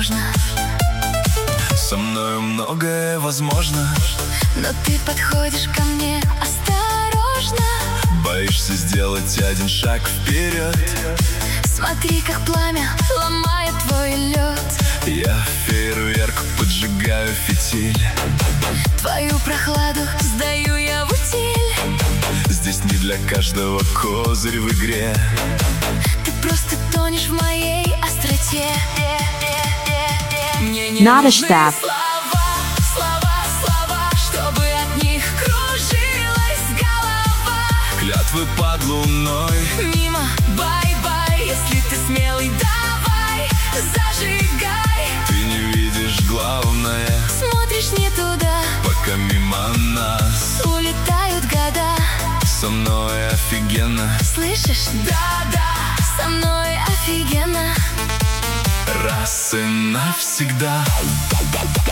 осторожно. Со мною многое возможно, но ты подходишь ко мне осторожно. боишься сделать один шаг вперед. Смотри, как пламя ломает твой лед. Я фейерверк, поджигаю фитиль. Твою прохладу сдаю я в утиль. Здесь не для каждого козырь в игре. Ты просто тонешь в моей остроте. Мне не Not a нужны step. слова, чтобы от них кружилась голова. Клятвы под луной. Мимо, бай-бай, если ты смелый, давай, зажигай. Ты не видишь главное, Смотришь не туда, пока мимо нас. улетают года. Со мной офигенно, Слышишь? Да-да, со мной офигенно. раз и навсегда.